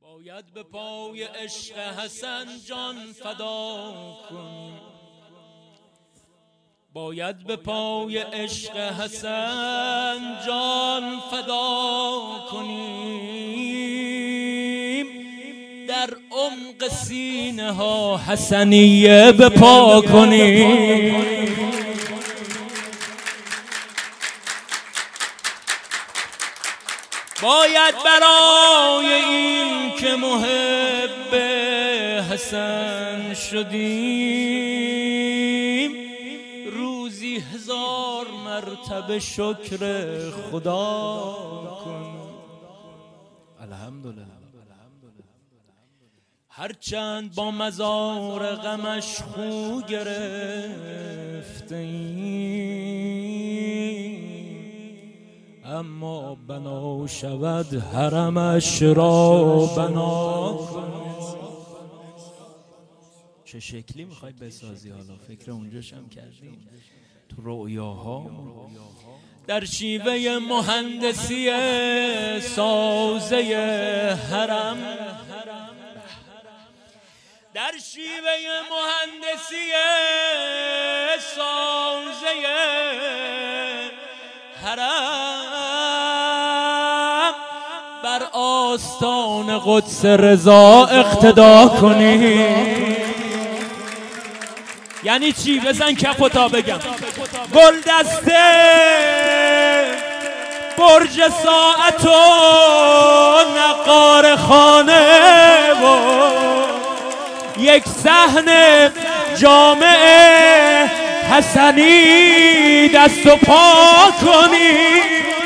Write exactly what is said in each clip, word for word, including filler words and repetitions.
باید به پای عشق حسن جان فدا کنیم، باید به پای عشق حسن جان فدا کنیم، در عمق سینه ها حسنیه بپا کنیم. باید برای این که محب حسن شدیم روزی هزار مرتبه شکر خدا کنیم. الحمدلله. هرچند با مزار غمش خو گرفتیم، اما بنا شود حرمش را بنا کنیم. چه شکلی میخوای بسازی؟ حالا فکر اونجاش هم کردیم تو رؤیاها. در شیوه مهندسی سازه حرم، در شیوه مهندسی سازه حرم بر آستان قدس رضا اقتدا کنیم. یعنی چی؟ بزن کف و تا بگم. گل دسته برج ساعت و نقار خانه و یک صحن جامعه حسنی دست و پا کنی.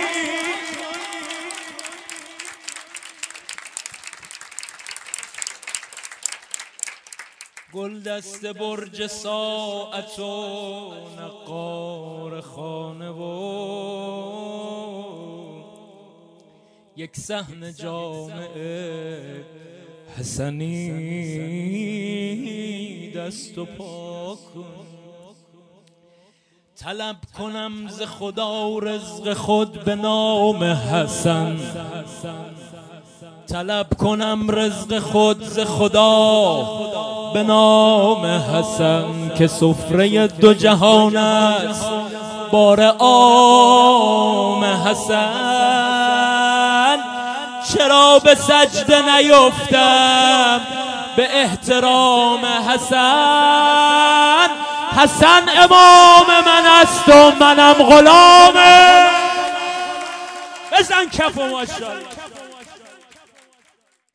گل دست برج ساعت و نقار خانه و یک صحن جامعه حسنی دست و پا کن. طلب کنم ز خدا رزق خود به نام حسن، طلب کنم رزق خود ز خدا به نام حسن که سفره دو جهان است بار عام حسن. چرا به سجده نیفتم به احترام حسن؟ حسن امام من است و منم غلامه. بزن کف و ماشاءالله.